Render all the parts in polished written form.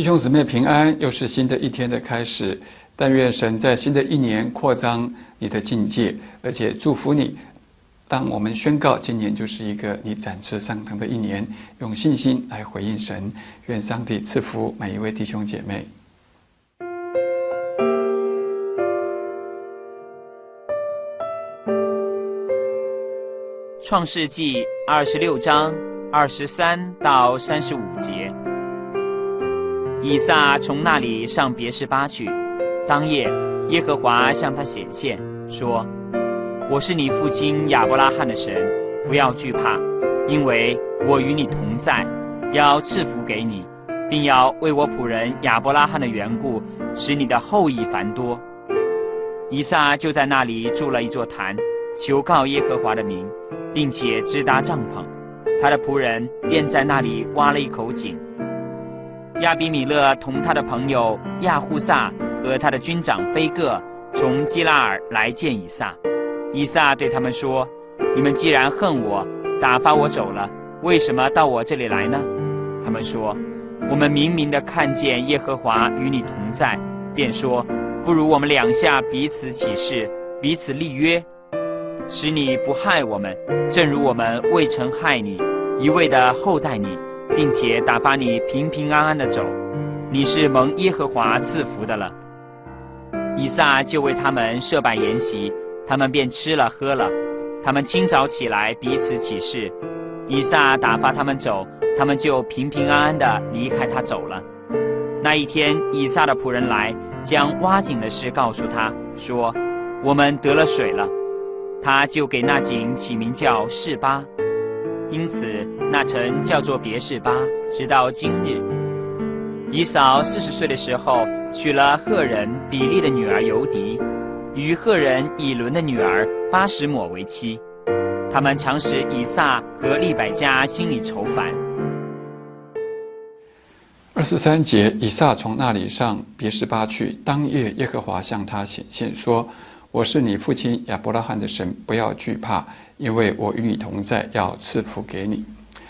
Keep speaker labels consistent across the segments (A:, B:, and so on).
A: 兄姊妹平安，又是新的一天的开始。但愿神在新的一年扩张你的境界，而且祝福你。当我们宣告今年就是一个你展翅上腾的一年，用信心来回应神。愿上帝赐福每一位弟兄姐妹。
B: 创世纪26章23到35节。以撒从那里上别是巴去，当夜耶和华向他显现，说：我是你父亲亚伯拉罕的神，不要惧怕，因为我与你同在，要赐福给你，并要为我仆人亚伯拉罕的缘故，使你的后裔繁多。以撒就在那里筑了一座坛，求告耶和华的名，并且支搭帐篷。他的仆人便在那里挖了一口井。亚比米勒同他的朋友亚户萨和他的军长非各从基拉尔来见以撒。以撒对他们说：你们既然恨我，打发我走了，为什么到我这里来呢？他们说：我们明明的看见耶和华与你同在，便说：不如我们两下彼此起誓，彼此立约，使你不害我们，正如我们未曾害你，一味的厚待你，并且打发你平平安安的走。你是蒙耶和华赐福的了。以撒就为他们设摆筵席，他们便吃了喝了。他们清早起来彼此起誓，以撒打发他们走，他们就平平安安的离开他走了。那一天，以撒的仆人来，将挖井的事告诉他，说：我们得了水了。他就给那井起名叫示巴，因此那城叫做别是巴，直到今日。以扫40岁的时候，娶了赫人比利的女儿犹迪，与赫人以伦的女儿巴什抹为妻。他们常使以撒和利百加心里愁烦。
A: 23节，以撒从那里上别是巴去，当夜耶和华向他显现，说：我是你父亲亚伯拉罕的神，不要惧怕，因为我与你同在，要赐福给你。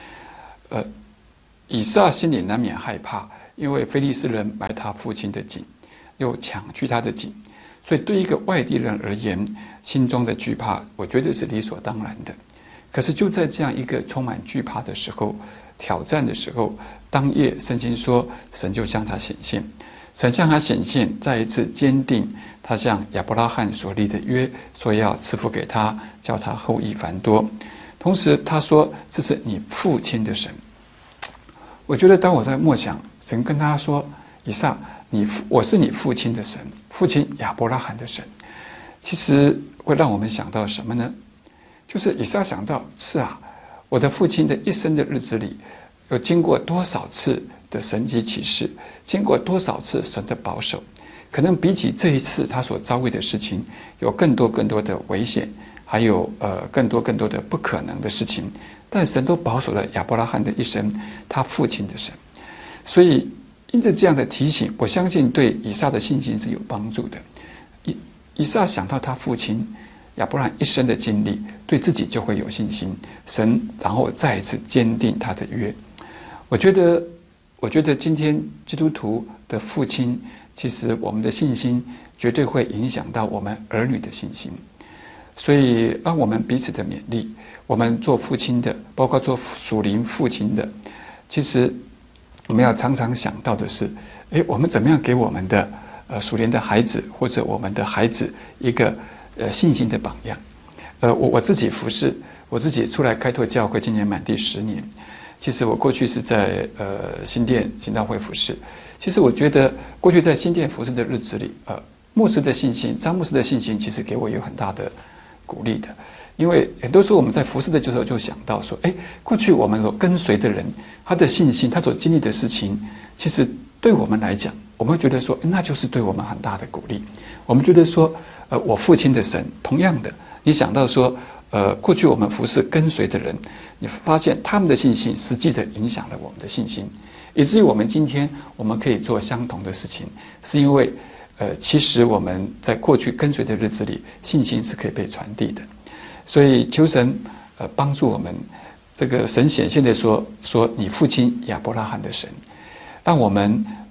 A: 以撒心里难免害怕，因为非利士人埋他父亲的井，又抢去他的井，所以对一个外地人而言，心中的惧怕，我觉得是理所当然的。可是就在这样一个充满惧怕的时候，挑战的时候，当夜圣经说，神就向他显现。神向他显现，再一次坚定他向亚伯拉罕所立的约，说要赐福给他，叫他后裔繁多。同时他说，这是你父亲的神。我觉得当我在默想，神跟他说：以撒，我是你父亲的神，父亲亚伯拉罕的神。其实会让我们想到什么呢？就是以撒想到，是啊，我的父亲的一生的日子里，有经过多少次的神迹奇事，经过多少次神的保守，可能比起这一次他所遭遇的事情，有更多的危险，还有更多的不可能的事情，但神都保守了亚伯拉罕的一生，他父亲的神。所以因着这样的提醒，我相信对以撒的信心是有帮助的。以撒想到他父亲亚伯拉罕一生的经历，对自己就会有信心，神然后再一次坚定他的约。我觉得今天基督徒的父亲，其实我们的信心绝对会影响到我们儿女的信心。所以让我们彼此的勉励，我们做父亲的，包括做属灵父亲的，其实我们要常常想到的是，我们怎么样给我们的属灵的孩子，或者我们的孩子一个信心的榜样。我自己服侍，我自己出来开拓教会，今年满第10年。其实我过去是在新店行道会服侍。其实我觉得过去在新店服侍的日子里，牧师的信心，张牧师的信心，其实给我有很大的鼓励的。因为很多时候我们在服侍的时候就想到说，过去我们所跟随的人，他的信心，他所经历的事情，其实对我们来讲，我们会觉得说，那就是对我们很大的鼓励。我们觉得说，我父亲的神，同样的，你想到说，过去我们服侍跟随的人，你发现他们的信心实际的影响了我们的信心，以至于我们今天我们可以做相同的事情，是因为其实我们在过去跟随的日子里，信心是可以被传递的。所以求神帮助我们，这个神显现的说你父亲亚伯拉罕的神，让我们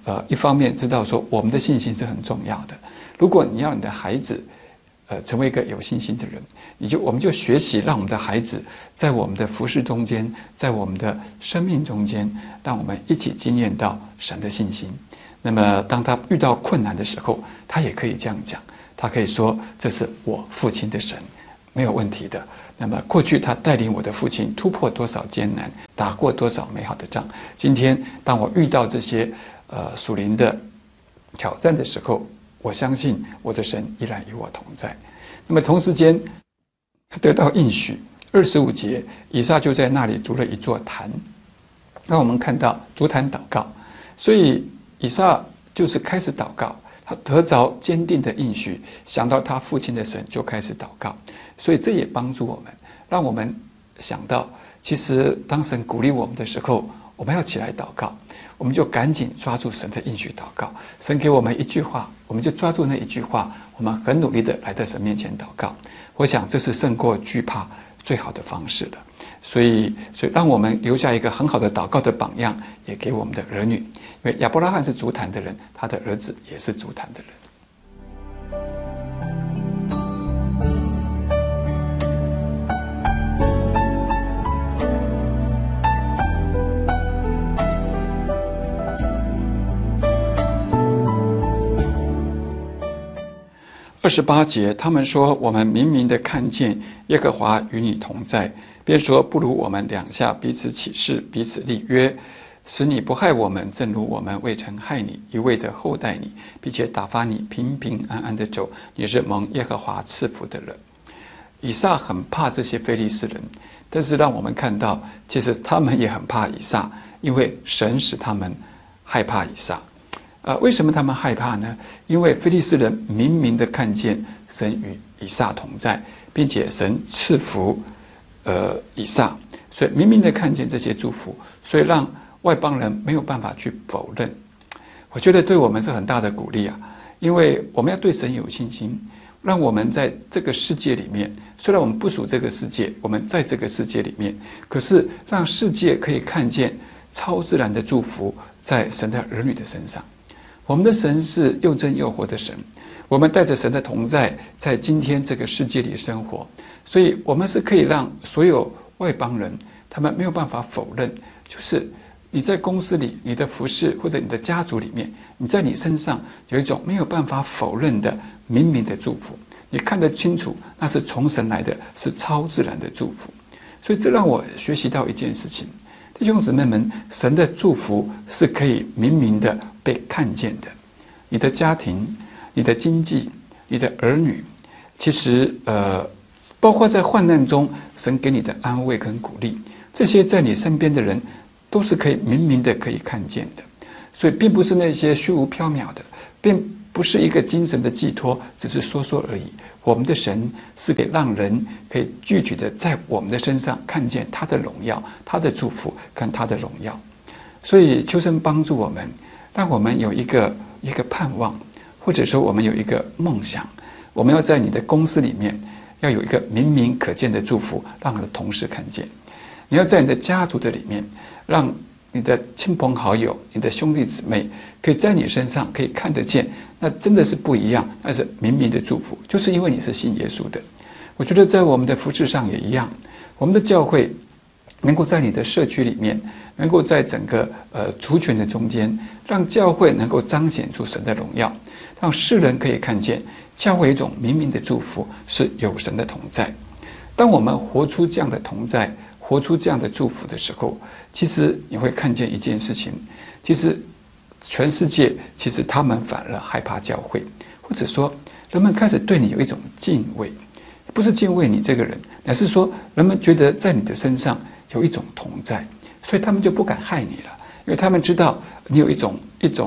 A: 一方面知道说我们的信心是很重要的。如果你要你的孩子成为一个有信心的人，我们就学习让我们的孩子在我们的服事中间，在我们的生命中间，让我们一起经验到神的信心。那么当他遇到困难的时候，他也可以这样讲，他可以说这是我父亲的神，没有问题的。那么过去他带领我的父亲突破多少艰难，打过多少美好的仗，今天当我遇到这些属灵的挑战的时候，我相信我的神依然与我同在。那么同时间他得到应许，25节以撒就在那里筑了一座坛，让我们看到筑坛祷告。所以以撒就是开始祷告，他得着坚定的应许，想到他父亲的神就开始祷告。所以这也帮助我们，让我们想到其实当神鼓励我们的时候，我们要起来祷告，我们就赶紧抓住神的应许祷告。神给我们一句话，我们就抓住那一句话，我们很努力的来到神面前祷告。我想这是胜过惧怕最好的方式了。所以让我们留下一个很好的祷告的榜样，也给我们的儿女。因为亚伯拉罕是筑坛的人，他的儿子也是筑坛的人。28节，他们说我们明明的看见耶和华与你同在，便说不如我们两下彼此起誓，彼此立约，使你不害我们，正如我们未曾害你，一味的厚待你，并且打发你平平安安的走，你是蒙耶和华赐福的人。以撒很怕这些非利士人，但是让我们看到其实他们也很怕以撒，因为神使他们害怕以撒。为什么他们害怕呢？因为非利士人明明的看见神与以撒同在，并且神赐福以撒，所以明明的看见这些祝福，所以让外邦人没有办法去否认。我觉得对我们是很大的鼓励啊，因为我们要对神有信心，让我们在这个世界里面，虽然我们不属这个世界，我们在这个世界里面，可是让世界可以看见超自然的祝福在神的儿女的身上。我们的神是又真又活的神，我们带着神的同在，在今天这个世界里生活，所以我们是可以让所有外邦人他们没有办法否认，就是你在公司里，你的服事或者你的家族里面，你在你身上有一种没有办法否认的明明的祝福，你看得清楚，那是从神来的，是超自然的祝福。所以这让我学习到一件事情，弟兄姊妹们，神的祝福是可以明明的被看见的。你的家庭、你的经济、你的儿女，其实包括在患难中神给你的安慰跟鼓励，这些在你身边的人都是可以明明的可以看见的。所以并不是那些虚无缥缈的，并不是一个精神的寄托，只是说说而已。我们的神是可以让人可以具体的在我们的身上看见他的荣耀、他的祝福跟他的荣耀。所以求神帮助我们，让我们有一个盼望，或者说我们有一个梦想，我们要在你的公司里面要有一个明明可见的祝福，让你的同事看见。你要在你的家族的里面，让你的亲朋好友、你的兄弟姊妹可以在你身上可以看得见，那真的是不一样，那是明明的祝福，就是因为你是信耶稣的。我觉得在我们的服事上也一样，我们的教会能够在你的社区里面，能够在整个族群的中间，让教会能够彰显出神的荣耀，让世人可以看见教会有一种明明的祝福，是有神的同在。当我们活出这样的同在，活出这样的祝福的时候，其实你会看见一件事情，其实全世界其实他们反而害怕教会，或者说人们开始对你有一种敬畏，不是敬畏你这个人，乃是说人们觉得在你的身上有一种同在，所以他们就不敢害你了，因为他们知道你有一种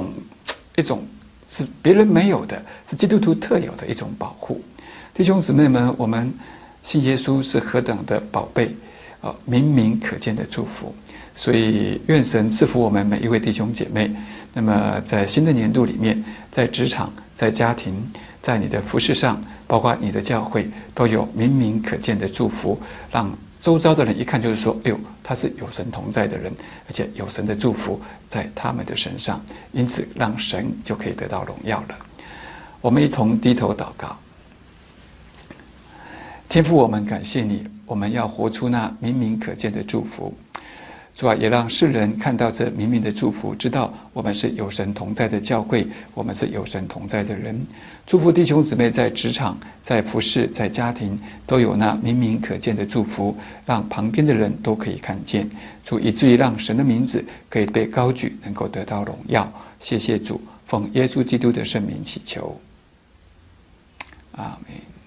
A: 是别人没有的，是基督徒特有的一种保护。弟兄姊妹们，我们信耶稣是何等的宝贝，明明可见的祝福。所以愿神赐福我们每一位弟兄姐妹，那么在新的年度里面，在职场、在家庭、在你的服事上，包括你的教会，都有明明可见的祝福，让周遭的人一看就是说，哎呦，他是有神同在的人，而且有神的祝福在他们的身上，因此让神就可以得到荣耀了。我们一同低头祷告。天父，我们感谢你，我们要活出那明明可见的祝福。主啊，也让世人看到这明明的祝福，知道我们是有神同在的教会，我们是有神同在的人。祝福弟兄姊妹在职场、在服事、在家庭都有那明明可见的祝福，让旁边的人都可以看见。主，以至于让神的名字可以被高举，能够得到荣耀。谢谢主，奉耶稣基督的圣名祈求，阿们。